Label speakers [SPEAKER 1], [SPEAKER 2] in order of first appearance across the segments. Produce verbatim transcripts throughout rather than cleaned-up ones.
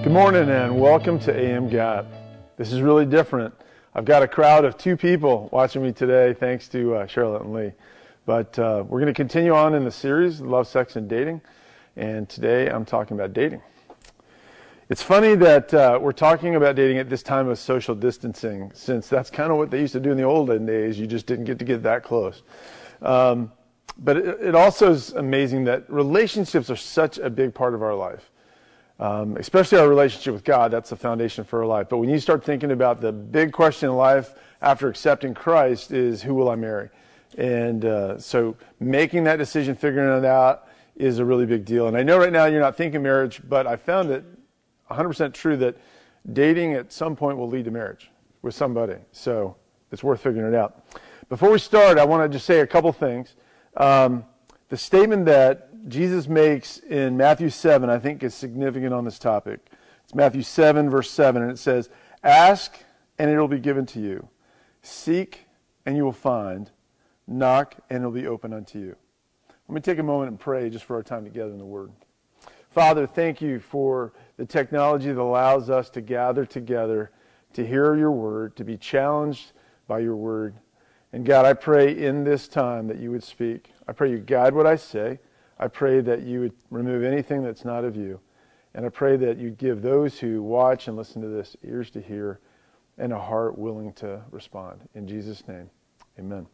[SPEAKER 1] Good morning and welcome to A M Gap. This is really different. I've got a crowd of two people watching me today, thanks to uh, Charlotte and Lee. But uh, we're going to continue on in the series, Love, Sex, and Dating. And today I'm talking about dating. It's funny that uh, we're talking about dating at this time of social distancing, since that's kind of what they used to do in the olden days. You just didn't get to get that close. Um, but it, it also is amazing that relationships are such a big part of our life. Um, especially our relationship with God, that's the foundation for our life. But when you start thinking about the big question in life after accepting Christ is, who will I marry? And uh, so making that decision, figuring it out, is a really big deal. And I know right now you're not thinking marriage, but I found it one hundred percent true that dating at some point will lead to marriage with somebody. So it's worth figuring it out. Before we start, I want to just say a couple things. Um, the statement that Jesus makes in Matthew seven, I think, is significant on this topic. It's Matthew seven, verse seven, and it says, "Ask, and it will be given to you. Seek, and you will find. Knock, and it will be open unto you." Let me take a moment and pray just for our time together in the Word. Father, thank you for the technology that allows us to gather together, to hear your Word, to be challenged by your Word. And God, I pray in this time that you would speak. I pray you guide what I say. I pray that you would remove anything that's not of you. And I pray that you'd give those who watch and listen to this ears to hear and a heart willing to respond. In Jesus' name, amen.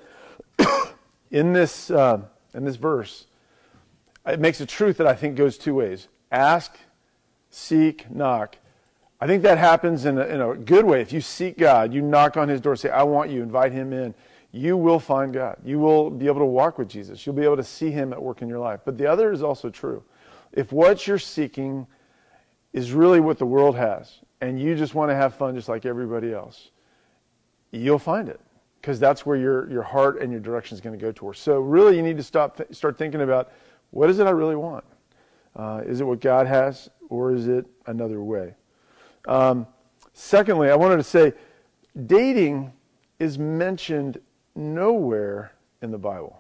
[SPEAKER 1] in this uh, in this verse, it makes a truth that I think goes two ways. Ask, seek, knock. I think that happens in a, in a good way. If you seek God, you knock on his door, say, I want you, invite him in. You will find God. You will be able to walk with Jesus. You'll be able to see him at work in your life. But the other is also true. If what you're seeking is really what the world has, and you just want to have fun just like everybody else, you'll find it, because that's where your, your heart and your direction is going to go towards. So really you need to stop th- start thinking about, what is it I really want? Uh, is it what God has, or is it another way? Um, secondly, I wanted to say, dating is mentioned nowhere in the Bible,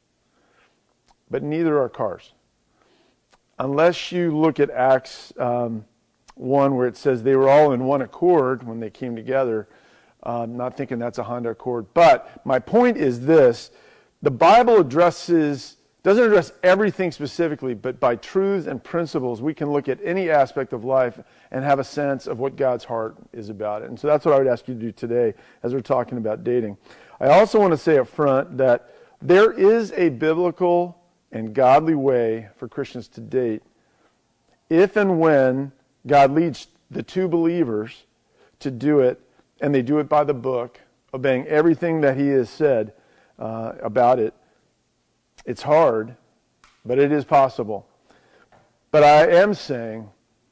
[SPEAKER 1] but neither are cars. Unless you look at Acts um, one, where it says they were all in one accord when they came together. Um, not thinking that's a Honda Accord. But my point is this: the Bible addresses doesn't address everything specifically, but by truths and principles, we can look at any aspect of life and have a sense of what God's heart is about it. And so that's what I would ask you to do today as we're talking about dating. I also want to say up front that there is a biblical and godly way for Christians to date if and when God leads the two believers to do it, and they do it by the book, obeying everything that he has said uh, about it. It's hard, but it is possible. But I am saying,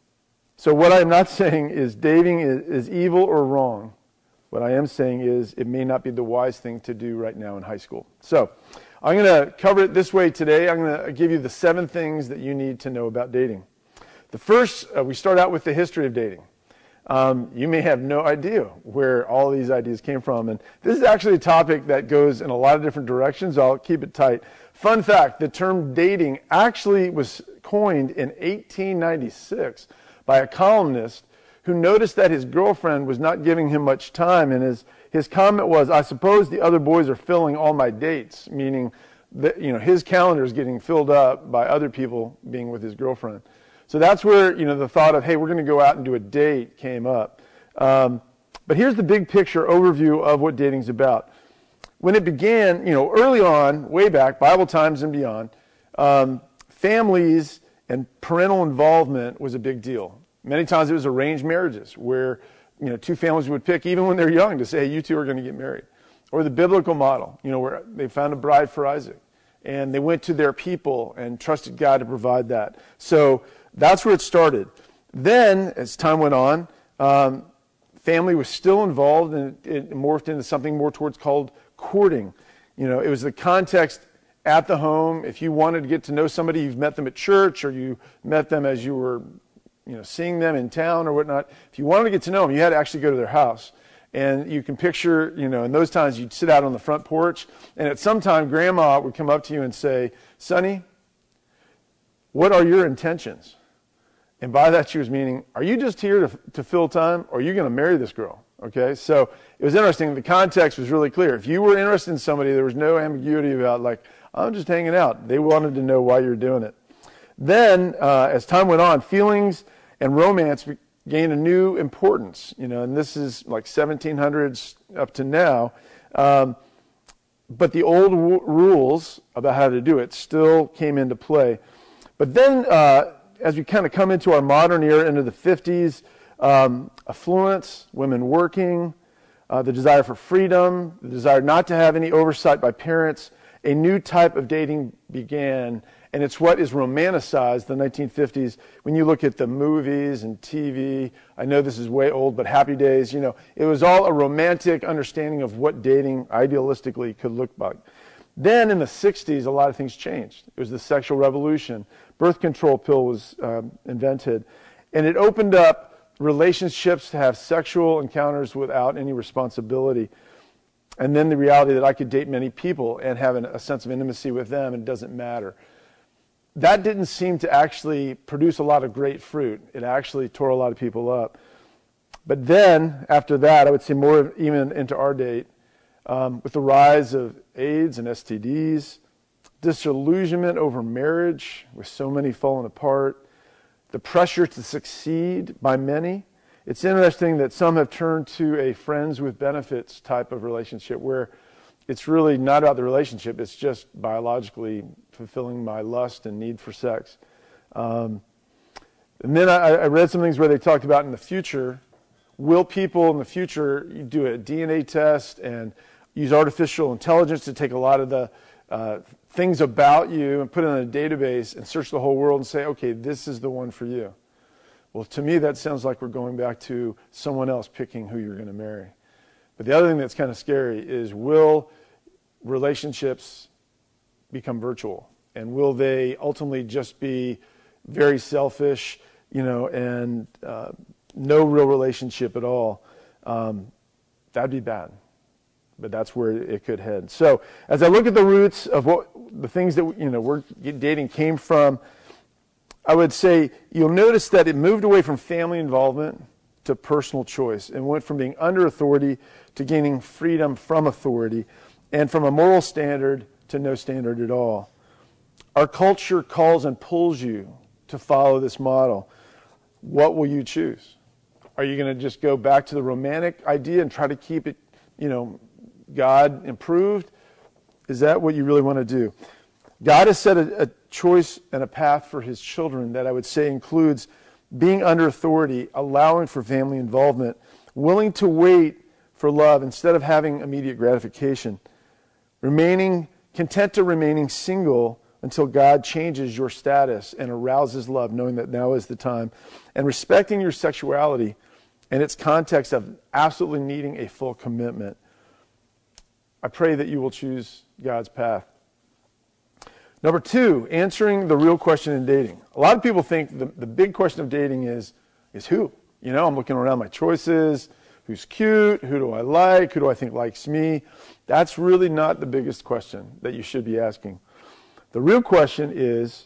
[SPEAKER 1] so what I'm not saying is dating is, is evil or wrong. What I am saying is it may not be the wise thing to do right now in high school. So I'm going to cover it this way today. I'm going to give you the seven things that you need to know about dating. The first, uh, we start out with the history of dating. Um, you may have no idea where all these ideas came from. And this is actually a topic that goes in a lot of different directions. I'll keep it tight. Fun fact, the term dating actually was coined in eighteen ninety-six by a columnist who noticed that his girlfriend was not giving him much time. And his, his comment was, I suppose the other boys are filling all my dates, meaning that, you know, his calendar is getting filled up by other people being with his girlfriend. So that's where, you know, the thought of, hey, we're going to go out and do a date came up. Um, but here's the big picture overview of what dating's about. When it began, you know, early on, way back, Bible times and beyond, um, families and parental involvement was a big deal. Many times it was arranged marriages where, you know, two families would pick, even when they're young, to say, hey, you two are going to get married. Or the biblical model, you know, where they found a bride for Isaac. And they went to their people and trusted God to provide that. So that's where it started. Then, as time went on, um, family was still involved, and it morphed into something more towards called courting. You know, it was the context at the home. If you wanted to get to know somebody, you've met them at church, or you met them as you were, you know, seeing them in town or whatnot. If you wanted to get to know them, you had to actually go to their house. And you can picture, you know, in those times you'd sit out on the front porch, and at some time Grandma would come up to you and say, Sonny, what are your intentions? And by that she was meaning, are you just here to, to fill time, or are you going to marry this girl? Okay, so it was interesting. The context was really clear. If you were interested in somebody, there was no ambiguity about, like, I'm just hanging out. They wanted to know why you're doing it. Then, uh, as time went on, feelings and romance gained a new importance, you know, and this is like seventeen hundreds up to now. Um, but the old w- rules about how to do it still came into play. But then, uh, as we kind of come into our modern era, into the fifties, um, affluence, women working, uh, the desire for freedom, the desire not to have any oversight by parents, a new type of dating began. And it's what is romanticized, the nineteen fifties, when you look at the movies and T V. I know this is way old, but Happy Days, you know, it was all a romantic understanding of what dating idealistically could look like. Then in the sixties, a lot of things changed. It was the sexual revolution. Birth control pill was uh, invented. And it opened up relationships to have sexual encounters without any responsibility. And then the reality that I could date many people and have an, a sense of intimacy with them, and it doesn't matter. That didn't seem to actually produce a lot of great fruit. It actually tore a lot of people up. But then, after that, I would say more even into our date, um, with the rise of AIDS and S T Ds, disillusionment over marriage, with so many falling apart, the pressure to succeed by many. It's interesting that some have turned to a friends with benefits type of relationship where it's really not about the relationship, it's just biologically fulfilling my lust and need for sex. Um, and then I, I read some things where they talked about in the future, will people in the future do a D N A test and use artificial intelligence to take a lot of the uh, things about you and put it in a database and search the whole world and say, okay, this is the one for you. Well, to me, that sounds like we're going back to someone else picking who you're going to marry. But the other thing that's kind of scary is, will relationships become virtual? And will they ultimately just be very selfish, you know, and uh, no real relationship at all? Um, that'd be bad. But that's where it could head. So as I look at the roots of what the things that, you know, we're dating came from, I would say you'll notice that it moved away from family involvement to personal choice, and went from being under authority to gaining freedom from authority, and from a moral standard to no standard at all. Our culture calls and pulls you to follow this model. What will you choose? Are you going to just go back to the romantic idea and try to keep it, you know, God improved? Is that what you really want to do? God has set a, a choice and a path for his children that I would say includes being under authority, allowing for family involvement, willing to wait for love instead of having immediate gratification, remaining content to remaining single until God changes your status and arouses love, knowing that now is the time, and respecting your sexuality in its context of absolutely needing a full commitment. I pray that you will choose God's path. Number two, answering the real question in dating. A lot of people think the, the big question of dating is, is who? You know, I'm looking around my choices. Who's cute? Who do I like? Who do I think likes me? That's really not the biggest question that you should be asking. The real question is,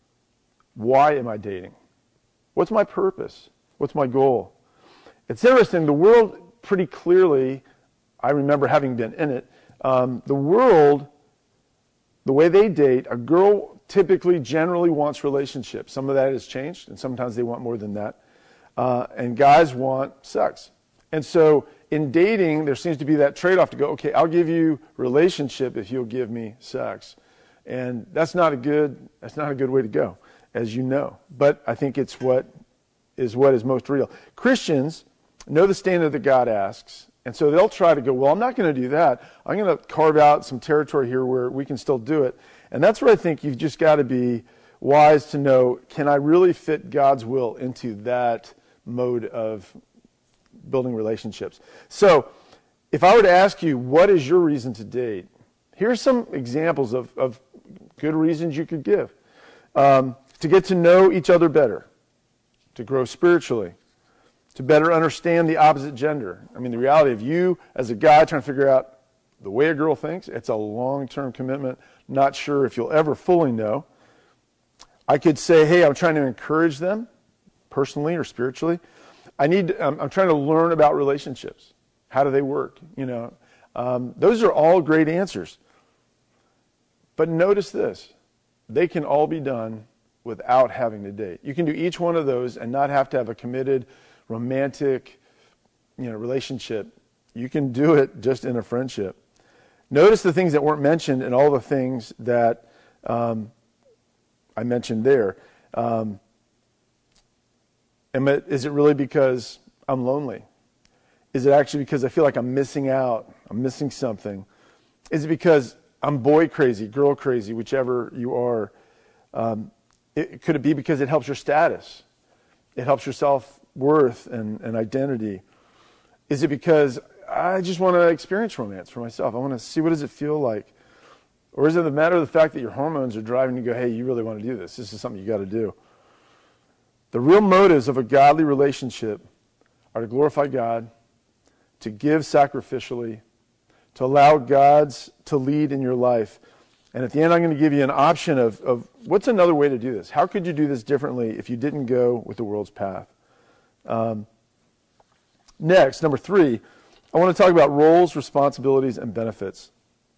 [SPEAKER 1] why am I dating? What's my purpose? What's my goal? It's interesting, the world pretty clearly, I remember having been in it, um, the world, the way they date, a girl typically generally wants relationships. Some of that has changed, and sometimes they want more than that. Uh, and guys want sex. And so in dating, there seems to be that trade-off to go, okay, I'll give you relationship if you'll give me sex. And that's not a good, that's not a good way to go, as you know. But I think it's what is what is most real. Christians know the standard that God asks, and so they'll try to go, well, I'm not going to do that. I'm going to carve out some territory here where we can still do it. And that's where I think you've just got to be wise to know, can I really fit God's will into that mode of building relationships? So if I were to ask you, what is your reason to date? Here's some examples of, of good reasons you could give. Um, to get to know each other better, to grow spiritually, to better understand the opposite gender. I mean, the reality of you as a guy trying to figure out the way a girl thinks, it's a long-term commitment. Not sure if you'll ever fully know. I could say, hey, I'm trying to encourage them personally or spiritually. I need. Um, I'm trying to learn about relationships. How do they work? You know, um, those are all great answers. But notice this: they can all be done without having to date. You can do each one of those and not have to have a committed, romantic, you know, relationship. You can do it just in a friendship. Notice the things that weren't mentioned and all the things that um, I mentioned there. Um, am it, is it really because I'm lonely? Is it actually because I feel like I'm missing out? I'm missing something? Is it because I'm boy crazy, girl crazy, whichever you are? Um, it, could it be because it helps your status? It helps your self-worth and, and identity? Is it because I just want to experience romance for myself? I want to see, what does it feel like? Or is it the matter of the fact that your hormones are driving you to go, hey, you really want to do this? This is something you got to do. The real motives of a godly relationship are to glorify God, to give sacrificially, to allow God's to lead in your life. And at the end, I'm going to give you an option of, of what's another way to do this? How could you do this differently if you didn't go with the world's path? Um, next, number three, I want to talk about roles, responsibilities, and benefits.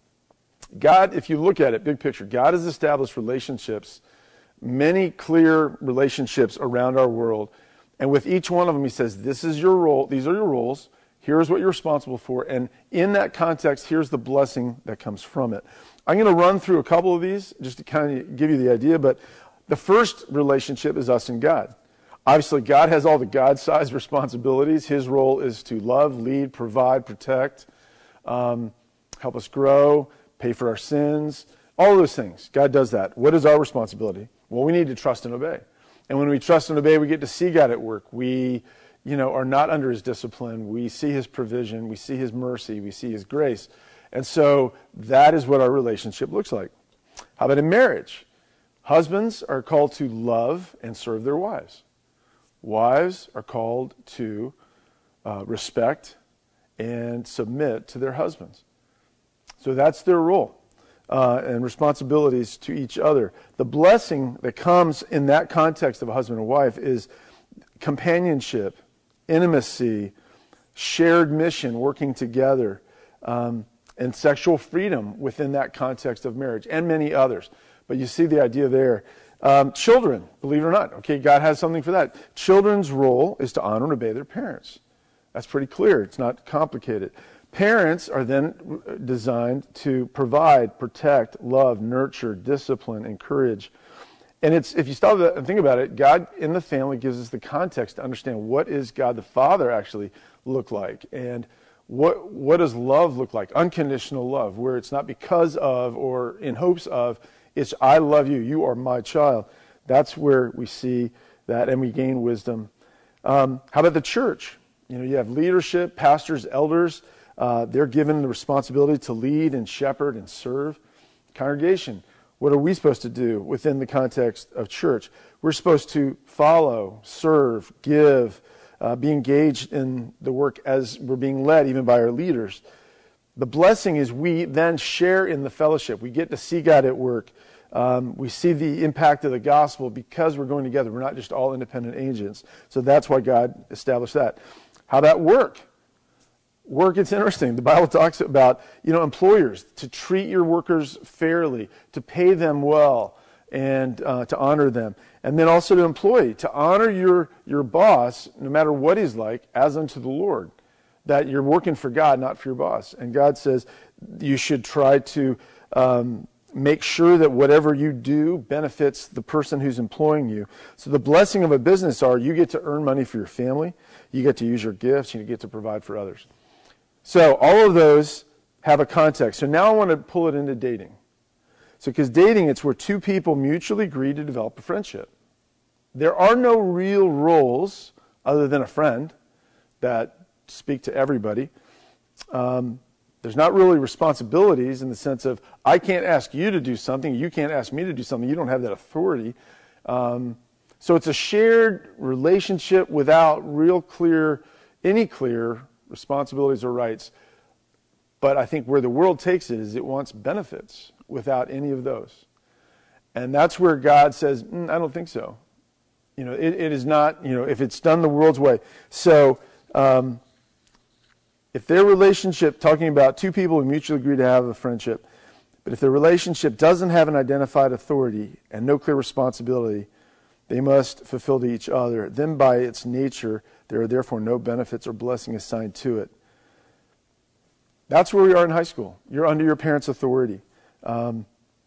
[SPEAKER 1] God, if you look at it, big picture, God has established relationships, many clear relationships around our world. And with each one of them, he says, this is your role, these are your roles, here's what you're responsible for, and in that context, here's the blessing that comes from it. I'm going to run through a couple of these just to kind of give you the idea, but the first relationship is us and God. Obviously, God has all the God-sized responsibilities. His role is to love, lead, provide, protect, um, help us grow, pay for our sins, all of those things. God does that. What is our responsibility? Well, we need to trust and obey. And when we trust and obey, we get to see God at work. We, you know, are not under his discipline. We see his provision. We see his mercy. We see his grace. And so that is what our relationship looks like. How about in marriage? Husbands are called to love and serve their wives. Wives are called to uh, respect and submit to their husbands. So that's their role uh, and responsibilities to each other. The blessing that comes in that context of a husband and wife is companionship, intimacy, shared mission, working together, um, and sexual freedom within that context of marriage, and many others. But you see the idea there. Um, children, believe it or not, okay, God has something for that. Children's role is to honor and obey their parents. That's pretty clear. It's not complicated. Parents are then designed to provide, protect, love, nurture, discipline, encourage. And it's, if you stop and think about it, God in the family gives us the context to understand what is God the Father actually look like, and what what does love look like? Unconditional love, where it's not because of or in hopes of, it's I love you, you are my child. That's where we see that, and we gain wisdom. Um, how about the church? You know, you have leadership, pastors, elders. Uh, they're given the responsibility to lead and shepherd and serve. Congregation, what are we supposed to do within the context of church? We're supposed to follow, serve, give, uh, be engaged in the work as we're being led, even by our leaders. The blessing is we then share in the fellowship. We get to see God at work. Um, we see the impact of the gospel because we're going together. We're not just all independent agents. So that's why God established that. How about work? Work, it's interesting. The Bible talks about, you know, employers to treat your workers fairly, to pay them well, and uh, to honor them. And then also to employee, to honor your, your boss, no matter what he's like, as unto the Lord. That you're working for God, not for your boss. And God says you should try to um, make sure that whatever you do benefits the person who's employing you. So the blessing of a business are you get to earn money for your family, you get to use your gifts, you get to provide for others. So all of those have a context. So now I want to pull it into dating. So because dating, it's where two people mutually agree to develop a friendship. There are no real roles other than a friend that speak to everybody. Um, there's not really responsibilities in the sense of I can't ask you to do something, you can't ask me to do something, you don't have that authority. Um, so it's a shared relationship without real clear, any clear responsibilities or rights. But I think where the world takes it is it wants benefits without any of those. And that's where God says, mm, I don't think so. You know, it, it is not, you know, if it's done the world's way. So um, if their relationship, talking about two people who mutually agree to have a friendship, but if their relationship doesn't have an identified authority and no clear responsibility, they must fulfill to each other. Then by its nature, there are therefore no benefits or blessing assigned to it. That's where we are in high school. You're under your parents' authority. Um,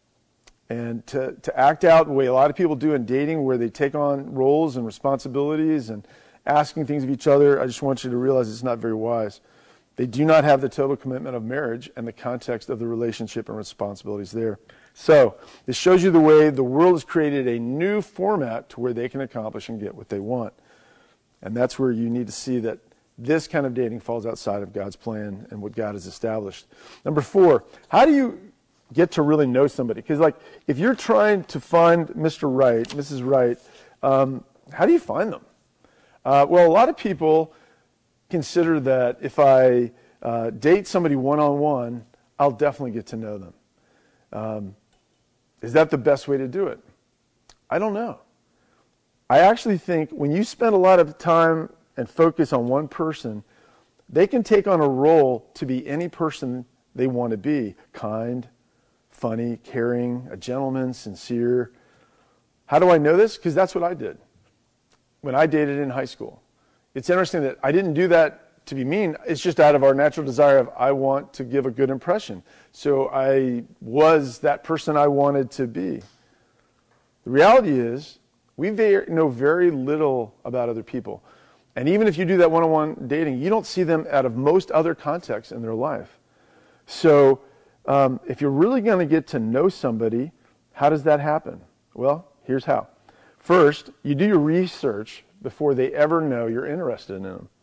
[SPEAKER 1] and to, to act out the way a lot of people do in dating, where they take on roles and responsibilities and asking things of each other, I just want you to realize it's not very wise. They do not have the total commitment of marriage and the context of the relationship and responsibilities there. So this shows you the way the world has created a new format to where they can accomplish and get what they want. And that's where you need to see that this kind of dating falls outside of God's plan and what God has established. Number four, how do you get to really know somebody? Because like, if you're trying to find Mister Right, Missus Right, um, how do you find them? Uh, well, a lot of people consider that if I uh, date somebody one-on-one, I'll definitely get to know them. Um, is that the best way to do it? I don't know. I actually think when you spend a lot of time and focus on one person, they can take on a role to be any person they want to be. Kind, funny, caring, a gentleman, sincere. How do I know this? Because that's what I did when I dated in high school. It's interesting that I didn't do that to be mean. It's just out of our natural desire of I want to give a good impression. So I was that person I wanted to be. The reality is we very, know very little about other people. And even if you do that one-on-one dating, you don't see them out of most other contexts in their life. So um, if you're really going to get to know somebody, how does that happen? Well, here's how. First, you do your research before they ever know you're interested in them.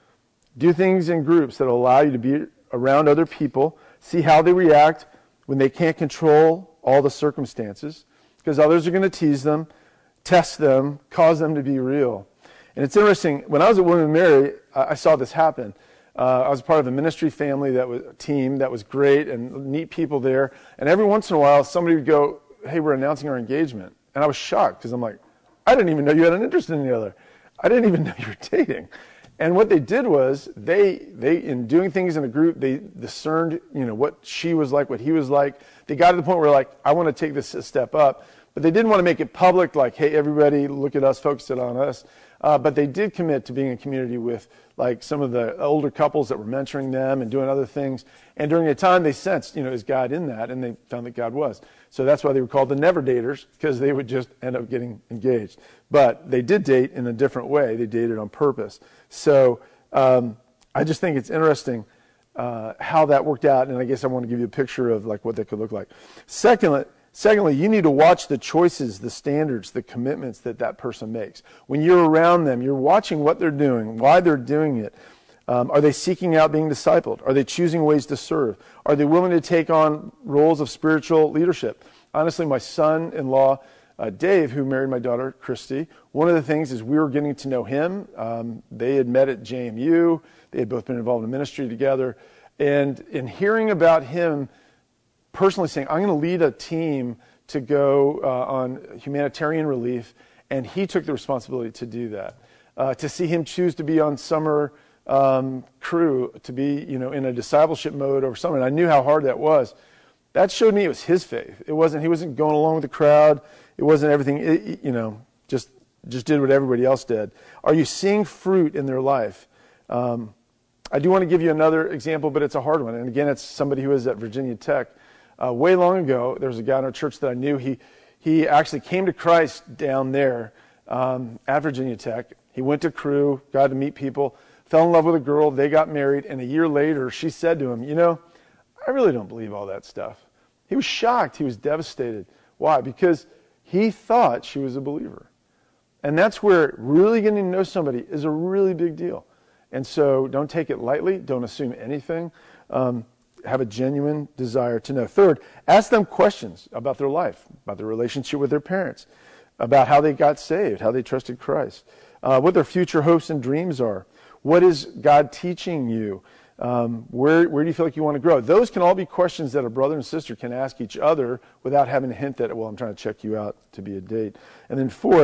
[SPEAKER 1] Do things in groups that allow you to be around other people, see how they react when they can't control all the circumstances, because others are going to tease them, test them, cause them to be real. And it's interesting, when I was at William and Mary, I saw this happen. Uh, I was part of a ministry family, that was a team that was great and neat people there. And every once in a while, somebody would go, hey, we're announcing our engagement. And I was shocked because I'm like, I didn't even know you had an interest in the other. I didn't even know you were dating. And what they did was they, they in doing things in a group, they discerned, you know, what she was like, what he was like. They got to the point where like, I want to take this a step up. But they didn't want to make it public, like, hey, everybody, look at us, focus it on us. Uh, but they did commit to being in community with like some of the older couples that were mentoring them and doing other things. And during a time they sensed, you know, is God in that? And they found that God was. So that's why they were called the never daters, because they would just end up getting engaged. But they did date in a different way. They dated on purpose. So um, I just think it's interesting uh, how that worked out. And I guess I want to give you a picture of like what that could look like. Secondly, Secondly, you need to watch the choices, the standards, the commitments that that person makes. When you're around them, you're watching what they're doing, why they're doing it. Um, are they seeking out being discipled? Are they choosing ways to serve? Are they willing to take on roles of spiritual leadership? Honestly, my son-in-law, uh, Dave, who married my daughter, Christy, one of the things is we were getting to know him. Um, they had met at J M U. They had both been involved in ministry together. And in hearing about him personally saying, I'm going to lead a team to go uh, on humanitarian relief, and he took the responsibility to do that. Uh, to see him choose to be on summer um, crew, to be, you know, in a discipleship mode over summer, and I knew how hard that was. That showed me it was his faith. It wasn't, he wasn't going along with the crowd. It wasn't everything, it, you know, just just did what everybody else did. Are you seeing fruit in their life? Um, I do want to give you another example, but it's a hard one. And again, it's somebody who is at Virginia Tech. Uh, way long ago, there was a guy in our church that I knew. He he actually came to Christ down there um, at Virginia Tech. He went to Cru, got to meet people, fell in love with a girl. They got married, and a year later, she said to him, you know, I really don't believe all that stuff. He was shocked. He was devastated. Why? Because he thought she was a believer. And that's where really getting to know somebody is a really big deal. And so don't take it lightly. Don't assume anything. Um, have a genuine desire to know. Third, ask them questions about their life, about their relationship with their parents, about how they got saved, how they trusted Christ, uh, what their future hopes and dreams are. What is God teaching you? Um, where, where do you feel like you want to grow? Those can all be questions that a brother and sister can ask each other without having to hint that, well, I'm trying to check you out to be a date. And then fourth,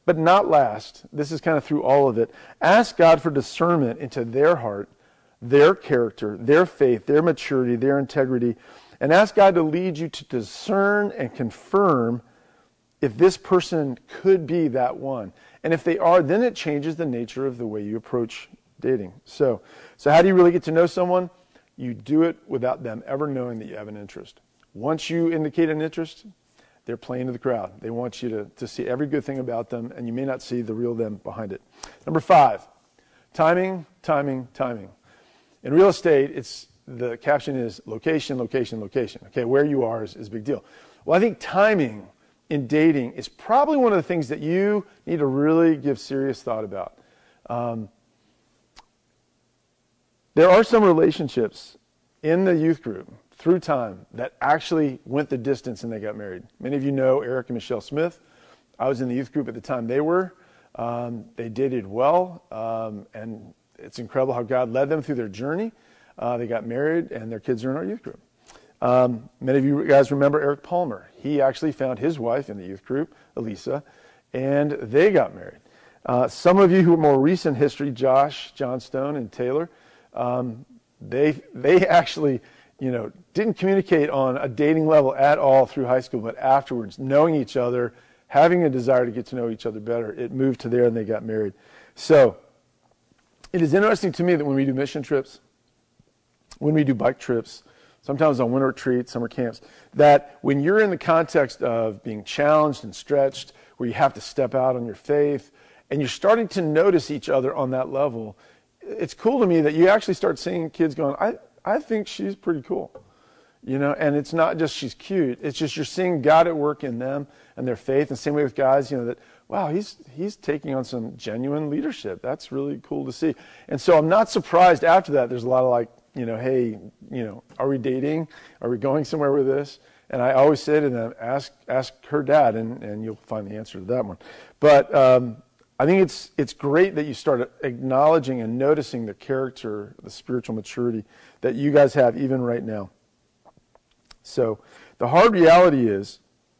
[SPEAKER 1] but not last, this is kind of through all of it, ask God for discernment into their heart, their character, their faith, their maturity, their integrity, and ask God to lead you to discern and confirm if this person could be that one. And if they are, then it changes the nature of the way you approach dating. So, so how do you really get to know someone? You do it without them ever knowing that you have an interest. Once you indicate an interest, they're playing to the crowd. They want you to, to see every good thing about them, and you may not see the real them behind it. Number five, timing, timing, timing. In real estate, it's the caption is location, location, location. Okay, where you are is, is a big deal. Well, I think timing in dating is probably one of the things that you need to really give serious thought about. Um, there are some relationships in the youth group through time that actually went the distance and they got married. Many of you know Eric and Michelle Smith. I was in the youth group at the time they were. Um, they dated well, um, and it's incredible how God led them through their journey. Uh, they got married, and their kids are in our youth group. Um, many of you guys remember Eric Palmer. He actually found his wife in the youth group, Elisa, and they got married. Uh, some of you who are more recent history, Josh, Johnstone, and Taylor, um, they they actually, you know, didn't communicate on a dating level at all through high school, but afterwards, knowing each other, having a desire to get to know each other better, it moved to there and they got married. So it is interesting to me that when we do mission trips, when we do bike trips, sometimes on winter retreats, summer camps, that when you're in the context of being challenged and stretched, where you have to step out on your faith, and you're starting to notice each other on that level, it's cool to me that you actually start seeing kids going, I, I think she's pretty cool. You know, and it's not just she's cute, it's just you're seeing God at work in them and their faith, and same way with guys, you know, that, wow, he's he's taking on some genuine leadership. That's really cool to see. And so I'm not surprised after that there's a lot of like, you know, hey, you know, are we dating? Are we going somewhere with this? And I always say to them, ask ask her dad, and, and you'll find the answer to that one. But um, I think it's it's great that you start acknowledging and noticing the character, the spiritual maturity that you guys have even right now. So the hard reality is,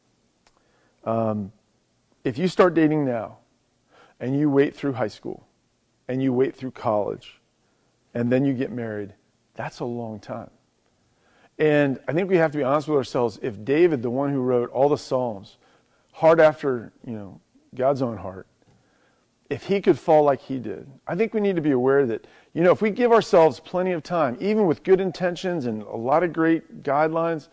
[SPEAKER 1] um, if you start dating now, and you wait through high school, and you wait through college, and then you get married, that's a long time. And I think we have to be honest with ourselves. If David, the one who wrote all the Psalms, hard after, you know, God's own heart, if he could fall like he did, I think we need to be aware that, you know, if we give ourselves plenty of time, even with good intentions and a lot of great guidelines,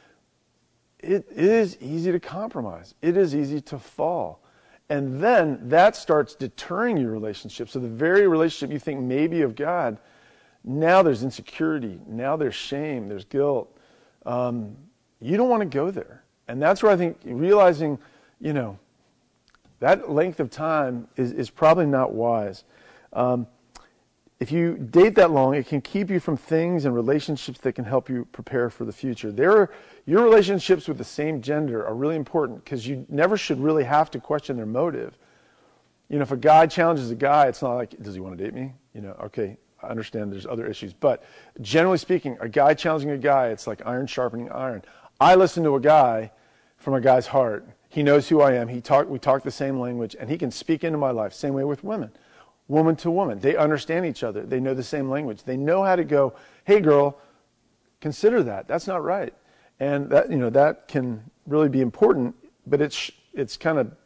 [SPEAKER 1] it, it is easy to compromise. It is easy to fall. And then that starts deterring your relationship. So the very relationship you think may be of God, now there's insecurity. Now there's shame. There's guilt. Um, you don't want to go there. And that's where I think realizing, you know, that length of time is, is probably not wise. Um, if you date that long, it can keep you from things and relationships that can help you prepare for the future. There are, your relationships with the same gender are really important because you never should really have to question their motive. You know, if a guy challenges a guy, it's not like, does he want to date me? You know, okay, I understand there's other issues. But generally speaking, a guy challenging a guy, it's like iron sharpening iron. I listen to a guy from a guy's heart. He knows who I am. He talk, we talk the same language, and he can speak into my life. Same way with women. Woman to woman. They understand each other. They know the same language. They know how to go, hey girl, consider that. That's not right. And that, you know, that can really be important, but it's it's kind of,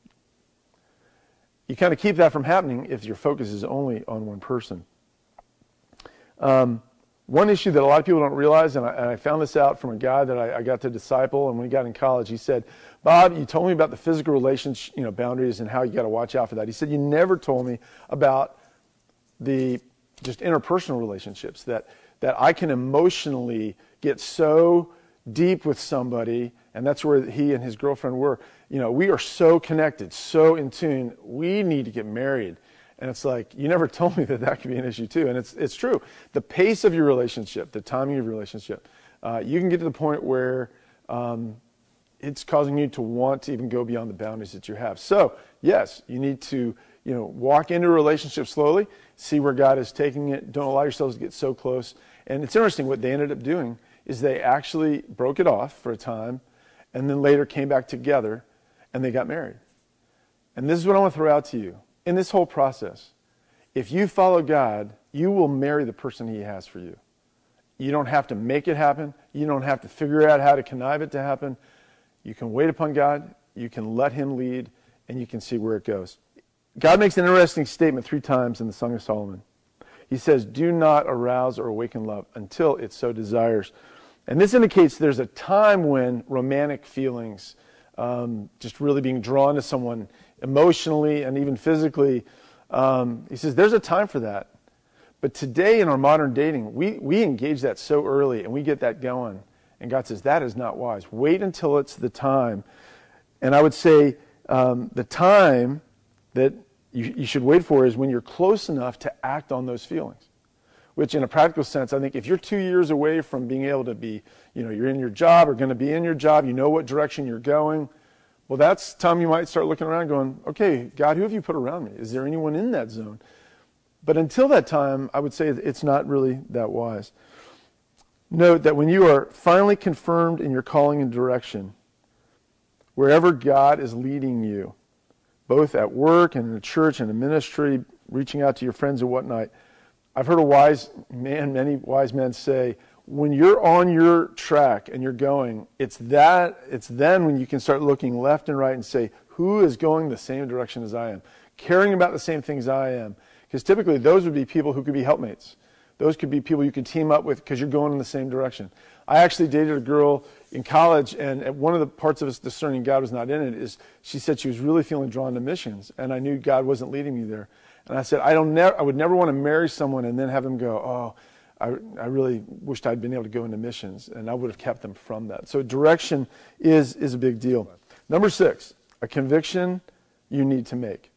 [SPEAKER 1] you kind of keep that from happening if your focus is only on one person. Um, one issue that a lot of people don't realize, and I, and I found this out from a guy that I, I got to disciple, and when he got in college, he said, Bob, you told me about the physical relationship, you know, boundaries and how you got to watch out for that. He said, you never told me about the just interpersonal relationships, that, that I can emotionally get so deep with somebody, and that's where he and his girlfriend were. You know, we are so connected, so in tune, we need to get married. And it's like, you never told me that that could be an issue too. And it's it's true. The pace of your relationship, the timing of your relationship, uh, you can get to the point where um, it's causing you to want to even go beyond the boundaries that you have. So, yes, you need to, you know, walk into a relationship slowly, see where God is taking it. Don't allow yourselves to get so close. And it's interesting, what they ended up doing is they actually broke it off for a time and then later came back together and they got married. And this is what I want to throw out to you. In this whole process, if you follow God, you will marry the person he has for you. You don't have to make it happen. You don't have to figure out how to connive it to happen. You can wait upon God. You can let him lead, and you can see where it goes. God makes an interesting statement three times in the Song of Solomon. He says, do not arouse or awaken love until it so desires. And this indicates there's a time when romantic feelings, um, just really being drawn to someone emotionally and even physically, um, he says there's a time for that. But today in our modern dating, we, we engage that so early and we get that going. And God says that is not wise. Wait until it's the time. And I would say um, the time that you, you should wait for is when you're close enough to act on those feelings. Which in a practical sense, I think if you're two years away from being able to be, you know, you're in your job or going to be in your job, you know what direction you're going, well, that's time you might start looking around going, okay, God, who have you put around me? Is there anyone in that zone? But until that time, I would say it's not really that wise. Note that when you are finally confirmed in your calling and direction, wherever God is leading you, both at work and in the church and in ministry, reaching out to your friends and whatnot, I've heard a wise man, many wise men say, when you're on your track and you're going, it's that, it's then when you can start looking left and right and say, who is going the same direction as I am? Caring about the same things I am. Because typically those would be people who could be helpmates. Those could be people you could team up with because you're going in the same direction. I actually dated a girl in college, and one of the parts of us discerning God was not in it is she said she was really feeling drawn to missions, and I knew God wasn't leading me there. And I said, I don't. Ne- I would never want to marry someone and then have them go, oh, I, I really wished I'd been able to go into missions, and I would have kept them from that. So direction is, is a big deal. Number six, a conviction you need to make.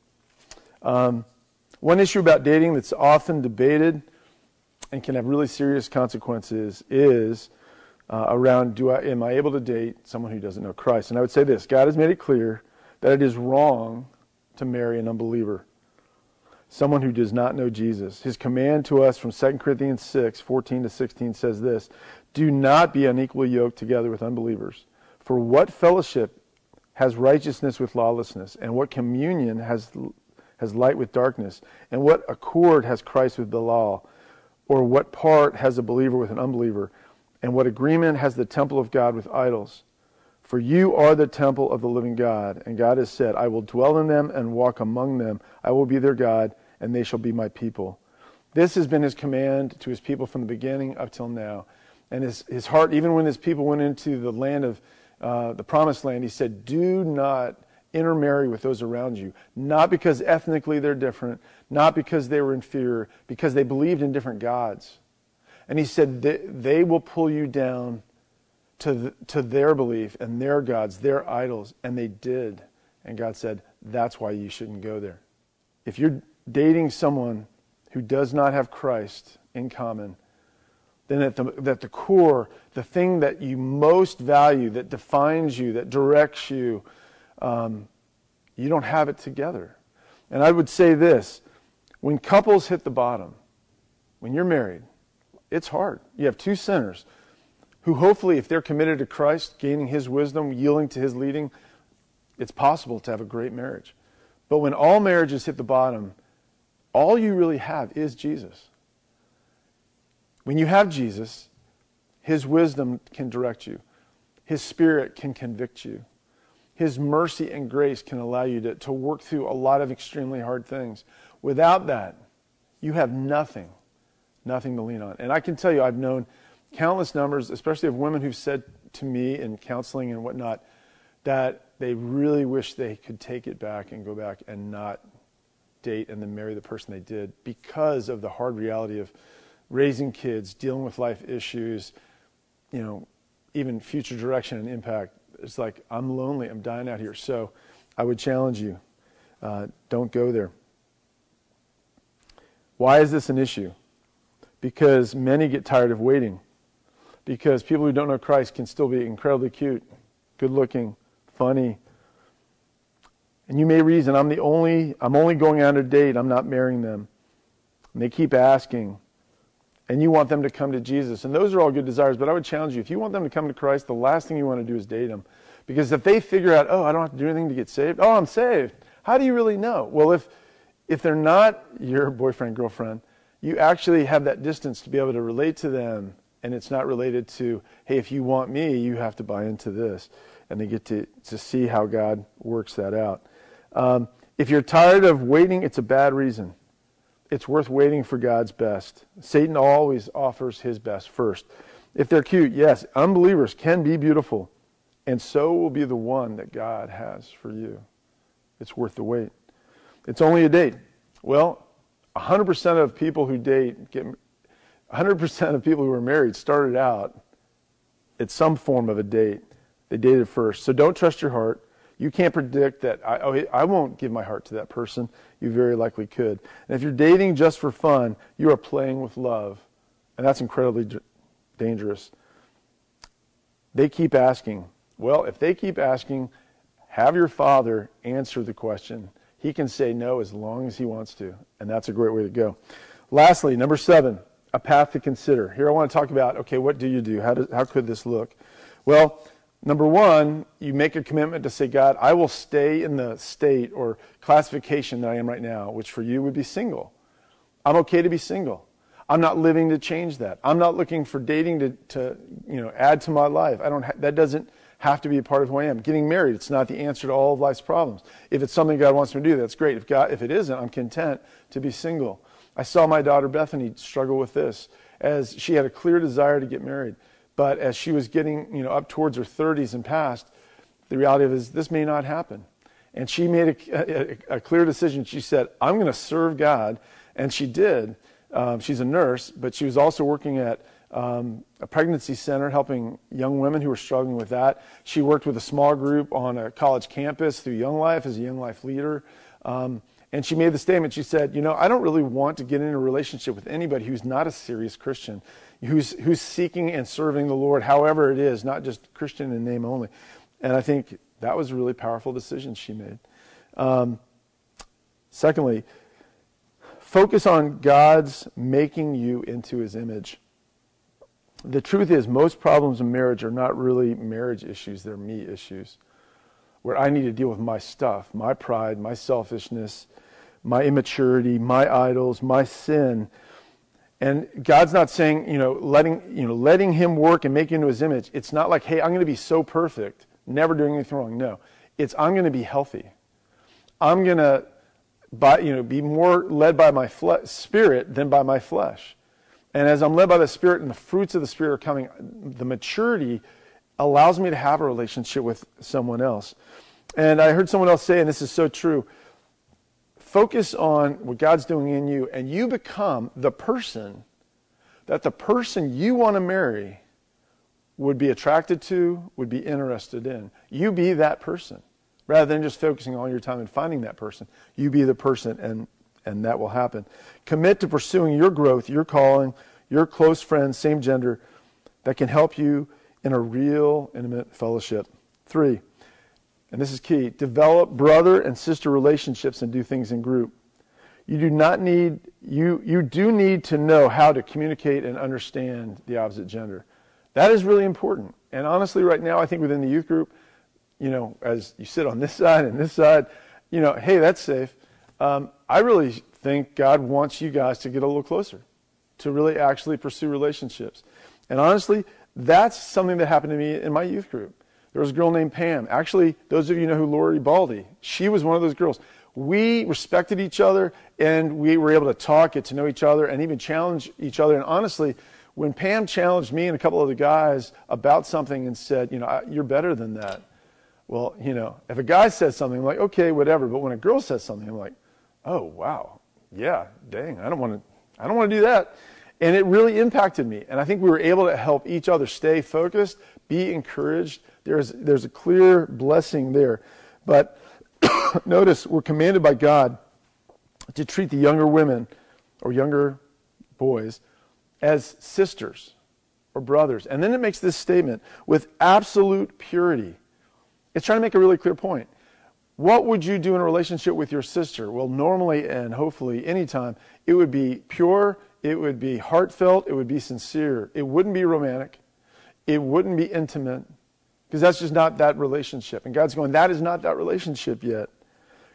[SPEAKER 1] Um, one issue about dating that's often debated and can have really serious consequences is uh, around, do I, am I able to date someone who doesn't know Christ? And I would say this, God has made it clear that it is wrong to marry an unbeliever, someone who does not know Jesus. His command to us from Second Corinthians six, fourteen to sixteen says this, do not be unequally yoked together with unbelievers. For what fellowship has righteousness with lawlessness? And what communion has, has light with darkness? And what accord has Christ with Belial? Or what part has a believer with an unbeliever? And what agreement has the temple of God with idols? For you are the temple of the living God, and God has said, I will dwell in them and walk among them. I will be their God, and they shall be my people. This has been his command to his people from the beginning up till now. And his, his heart, even when his people went into the land of uh, the promised land, he said, do not intermarry with those around you. Not because ethnically they're different, not because they were inferior, because they believed in different gods. And he said, they, they will pull you down to the, to their belief and their gods, their idols. And they did. And God said, that's why you shouldn't go there. If you're dating someone who does not have Christ in common, then at the, at the core, the thing that you most value, that defines you, that directs you, um, you don't have it together. And I would say this, when couples hit the bottom, when you're married, it's hard. You have two sinners who hopefully, if they're committed to Christ, gaining his wisdom, yielding to his leading, it's possible to have a great marriage. But when all marriages hit the bottom, all you really have is Jesus. When you have Jesus, his wisdom can direct you. His Spirit can convict you. His mercy and grace can allow you to, to work through a lot of extremely hard things. Without that, you have nothing, nothing to lean on. And I can tell you, I've known countless numbers, especially of women who've said to me in counseling and whatnot, that they really wish they could take it back and go back and not date and then marry the person they did because of the hard reality of raising kids, dealing with life issues, you know, even future direction and impact. It's like, I'm lonely, I'm dying out here. So I would challenge you, uh, don't go there. Why is this an issue? Because many get tired of waiting. Because people who don't know Christ can still be incredibly cute, good looking, funny. And you may reason, I'm the only, I'm only going on a date, I'm not marrying them. And they keep asking. And you want them to come to Jesus. And those are all good desires, but I would challenge you, if you want them to come to Christ, the last thing you want to do is date them. Because if they figure out, oh, I don't have to do anything to get saved. Oh, I'm saved. How do you really know? Well, if if they're not your boyfriend, girlfriend, you actually have that distance to be able to relate to them, and it's not related to, hey, if you want me, you have to buy into this. And they get to, to see how God works that out. Um, if you're tired of waiting, it's a bad reason. It's worth waiting for God's best. Satan always offers his best first. If they're cute, yes, unbelievers can be beautiful, and so will be the one that God has for you. It's worth the wait. It's only a date. Well, one hundred percent of people who date, get, one hundred percent of people who are married started out at some form of a date. They dated first. So don't trust your heart. You can't predict that, I, oh, I won't give my heart to that person. You very likely could. And if you're dating just for fun, you are playing with love. And that's incredibly d- dangerous. They keep asking. Well, if they keep asking, have your father answer the question. He can say no as long as he wants to. And that's a great way to go. Lastly, number seven, a path to consider. Here I want to talk about, okay, what do you do? How, does, how could this look? Well, number one, you make a commitment to say, God, I will stay in the state or classification that I am right now, which for you would be single. I'm okay to be single. I'm not living to change that. I'm not looking for dating to, to you know, add to my life. I don't. Ha- that doesn't have to be a part of who I am. Getting married, it's not the answer to all of life's problems. If it's something God wants me to do, that's great. If God, if it isn't, I'm content to be single. I saw my daughter Bethany struggle with this as she had a clear desire to get married. But as she was getting, you know, up towards her thirties and past, the reality of it is this may not happen. And she made a, a, a clear decision. She said, I'm going to serve God. And she did. Um, she's a nurse, but she was also working at um, a pregnancy center helping young women who were struggling with that. She worked with a small group on a college campus through Young Life as a Young Life leader. Um, and she made the statement, she said, you know, I don't really want to get in a relationship with anybody who's not a serious Christian, who's who's seeking and serving the Lord, however it is, not just Christian in name only. And I think that was a really powerful decision she made. Um, secondly, focus on God's making you into his image. The truth is, most problems in marriage are not really marriage issues, they're me issues, where I need to deal with my stuff, my pride, my selfishness, my immaturity, my idols, my sin. And God's not saying, you know, letting, you know, letting him work and make you into his image. It's not like, hey, I'm going to be so perfect, never doing anything wrong. No, it's I'm going to be healthy. I'm going to, by, you know, be more led by my fle- spirit than by my flesh. And as I'm led by the Spirit and the fruits of the Spirit are coming, the maturity allows me to have a relationship with someone else. And I heard someone else say, and this is so true, focus on what God's doing in you, and you become the person that the person you want to marry would be attracted to, would be interested in. You be that person. Rather than just focusing all your time and finding that person, you be the person, and, and that will happen. Commit to pursuing your growth, your calling, your close friends, same gender, that can help you in a real, intimate fellowship. Three, and this is key, develop brother and sister relationships and do things in group. You do not need, you, you do need to know how to communicate and understand the opposite gender. That is really important. And honestly, right now, I think within the youth group, you know, as you sit on this side and this side, you know, hey, that's safe. Um, I really think God wants you guys to get a little closer, to really actually pursue relationships. And honestly, that's something that happened to me in my youth group. There was a girl named Pam. Actually, those of you know who Lori Baldy, she was one of those girls. We respected each other, and we were able to talk, get to know each other, and even challenge each other. And honestly, when Pam challenged me and a couple of the guys about something and said, you know, you're better than that. Well, you know, if a guy says something, I'm like, okay, whatever. But when a girl says something, I'm like, oh, wow, yeah, dang, I don't want to, I don't want to do that. And it really impacted me. And I think we were able to help each other stay focused, be encouraged. There's, there's a clear blessing there. But notice, we're commanded by God to treat the younger women or younger boys as sisters or brothers. And then it makes this statement, with absolute purity. It's trying to make a really clear point. What would you do in a relationship with your sister? Well, normally and hopefully anytime, it would be pure, it would be heartfelt, it would be sincere. It wouldn't be romantic. It wouldn't be intimate, because that's just not that relationship. And God's going, that is not that relationship yet.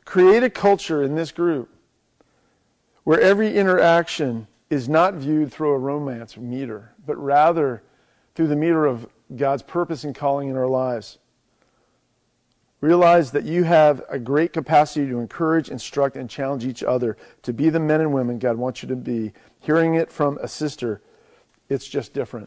[SPEAKER 1] Create a culture in this group where every interaction is not viewed through a romance meter, but rather through the meter of God's purpose and calling in our lives. Realize that you have a great capacity to encourage, instruct, and challenge each other to be the men and women God wants you to be. Hearing it from a sister, it's just different.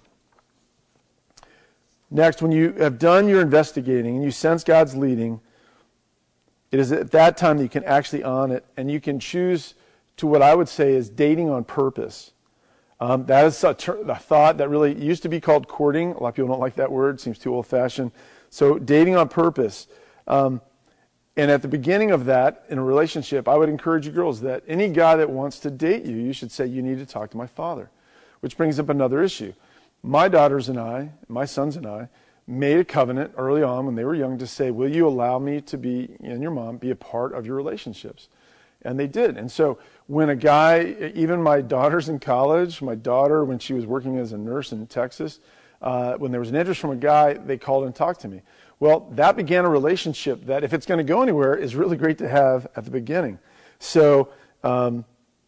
[SPEAKER 1] Next, when you have done your investigating and you sense God's leading, it is at that time that you can actually on it, and you can choose to what I would say is dating on purpose. Um, that is a, ter- a thought that really used to be called courting. A lot of people don't like that word. It seems too old-fashioned. So dating on purpose. Um, and at the beginning of that, in a relationship, I would encourage you girls that any guy that wants to date you, you should say, you need to talk to my father. Which brings up another issue. My daughters and I, my sons and I, made a covenant early on when they were young to say, will you allow me to be, and your mom, be a part of your relationships? And they did. And so when a guy, even my daughters in college, my daughter when she was working as a nurse in Texas, uh, when there was an interest from a guy, they called and talked to me. Well, that began a relationship that, if it's going to go anywhere, is really great to have at the beginning. So, um,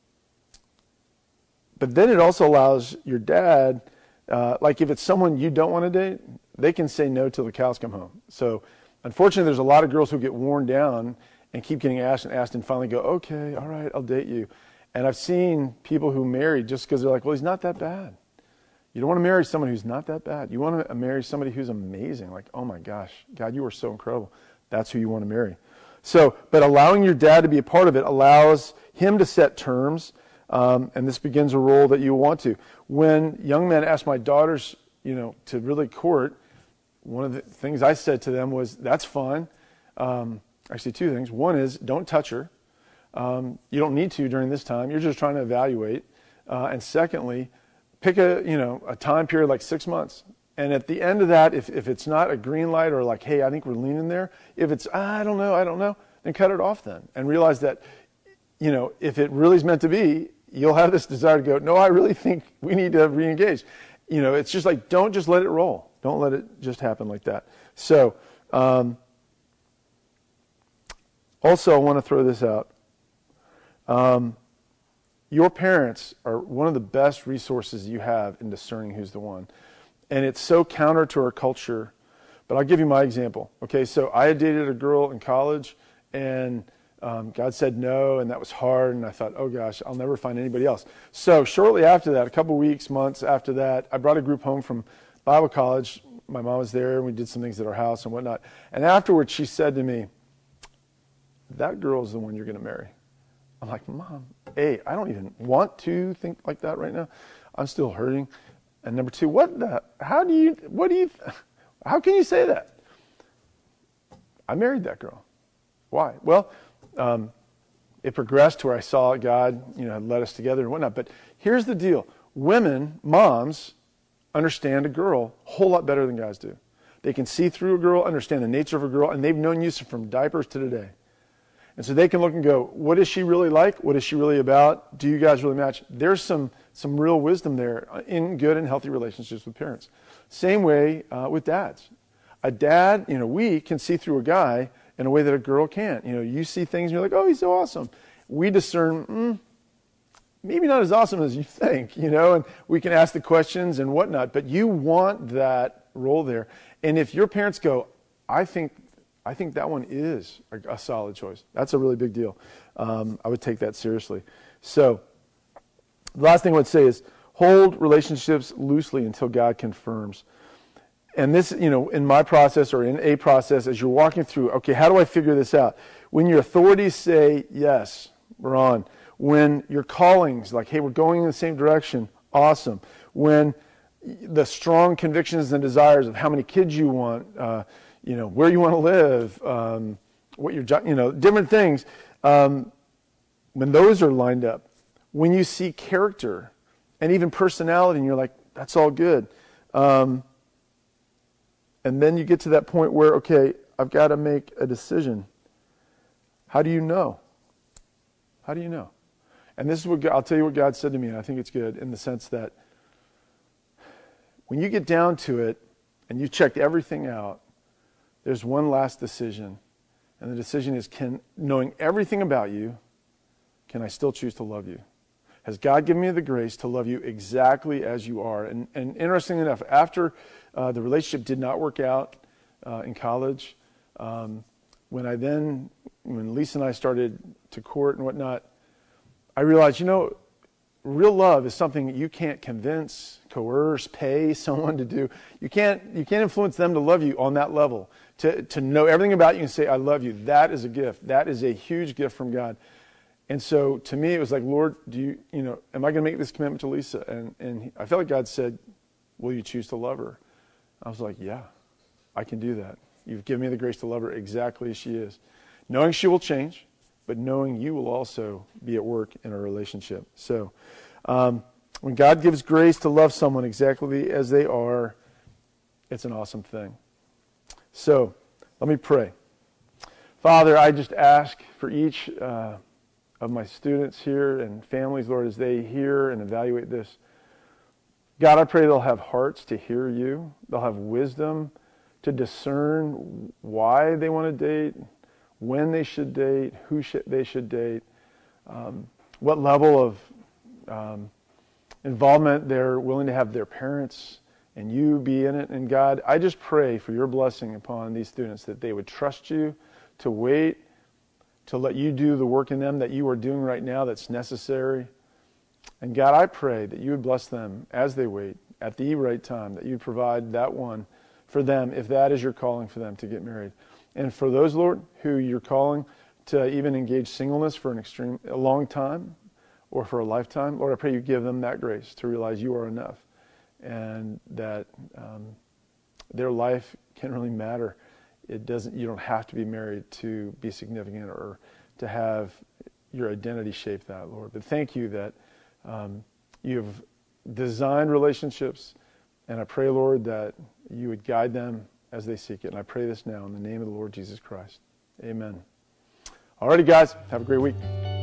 [SPEAKER 1] but then it also allows your dad, uh, like if it's someone you don't want to date, they can say no till the cows come home. So, unfortunately, there's a lot of girls who get worn down and keep getting asked and asked and finally go, okay, all right, I'll date you. And I've seen people who marry just because they're like, well, he's not that bad. You don't want to marry someone who's not that bad. You want to marry somebody who's amazing. Like, oh my gosh, God, you are so incredible. That's who you want to marry. So, but allowing your dad to be a part of it allows him to set terms, um, and this begins a role that you want to. When young men ask my daughters, you know, to really court, one of the things I said to them was, that's fine. Um, actually, two things. One is, don't touch her. Um, you don't need to during this time. You're just trying to evaluate. Uh, and secondly, pick a, you know, a time period like six months. And at the end of that, if, if it's not a green light or like, hey, I think we're leaning there, if it's, ah, I don't know, I don't know, then cut it off then. And realize that, you know, if it really is meant to be, you'll have this desire to go, no, I really think we need to re-engage. You know, it's just like, don't just let it roll. Don't let it just happen like that. So, um, also, I want to throw this out. Um, your parents are one of the best resources you have in discerning who's the one. And it's so counter to our culture. But I'll give you my example. Okay, so I had dated a girl in college, and um, God said no, and that was hard. And I thought, oh gosh, I'll never find anybody else. So shortly after that, a couple weeks, months after that, I brought a group home from Bible college. My mom was there, and we did some things at our house and whatnot. And afterwards, she said to me, that girl is the one you're going to marry. I'm like, Mom, A, I don't even want to think like that right now. I'm still hurting. And number two, what the, how do you, what do you, how can you say that? I married that girl. Why? Well, um, it progressed to where I saw God, you know, had led us together and whatnot. But here's the deal. Women, moms, understand a girl a whole lot better than guys do. They can see through a girl, understand the nature of a girl, and they've known you from diapers to today. And so they can look and go, what is she really like? What is she really about? Do you guys really match? There's some some real wisdom there in good and healthy relationships with parents. Same way uh, with dads. A dad, you know, we can see through a guy in a way that a girl can't. You know, you see things and you're like, oh, he's so awesome. We discern, mm, maybe not as awesome as you think, you know, and we can ask the questions and whatnot. But you want that role there. And if your parents go, I think I think that one is a, a solid choice. That's a really big deal. Um, I would take that seriously. So the last thing I would say is hold relationships loosely until God confirms. And this, you know, in my process or in a process, as you're walking through, okay, how do I figure this out? When your authorities say, yes, we're on. When your callings, like, hey, we're going in the same direction, awesome. When the strong convictions and desires of how many kids you want, uh, you know, where you want to live, um, what your job, you know, different things. Um, when those are lined up, when you see character and even personality, and you're like, that's all good. Um, and then you get to that point where, okay, I've got to make a decision. How do you know? How do you know? And this is what God, I'll tell you what God said to me, and I think it's good in the sense that when you get down to it and you checked everything out, there's one last decision, And the decision is, can, knowing everything about you, can I still choose to love you? Has God given me the grace to love you exactly as you are? And, and interestingly enough, after uh, the relationship did not work out uh, in college, um, when I then, when Lisa and I started to court and whatnot, I realized, you know, real love is something you can't convince, coerce, pay someone to do. You can't, you can't influence them to love you on that level. To, to know everything about you and say, I love you, that is a gift. That is a huge gift from God. And so to me, it was like, Lord, do you, you know, am I going to make this commitment to Lisa? And, and I felt like God said, will you choose to love her? I was like, yeah, I can do that. You've given me the grace to love her exactly as she is. Knowing she will change, but knowing you will also be at work in our relationship. So um, when God gives grace to love someone exactly as they are, it's an awesome thing. So let me pray. Father, I just ask for each uh, of my students here and families, Lord, as they hear and evaluate this. God, I pray they'll have hearts to hear you. They'll have wisdom to discern why they want to date, when they should date, who sh- they should date, um, what level of um, involvement they're willing to have their parents and you be in it. And God, I just pray for your blessing upon these students, that they would trust you to wait, to let you do the work in them that you are doing right now that's necessary. And God, I pray that you would bless them as they wait at the right time, that you'd provide that one for them if that is your calling for them to get married. And for those, Lord, who you're calling to even engage singleness for an extreme, a long time or for a lifetime, Lord, I pray you give them that grace to realize you are enough and that um, their life can't really matter. It doesn't. You don't have to be married to be significant or to have your identity shape that, Lord. But thank you that um, you've designed relationships, and I pray, Lord, that you would guide them as they seek it. And I pray this now in the name of the Lord Jesus Christ. Amen. All righty, guys. Have a great week.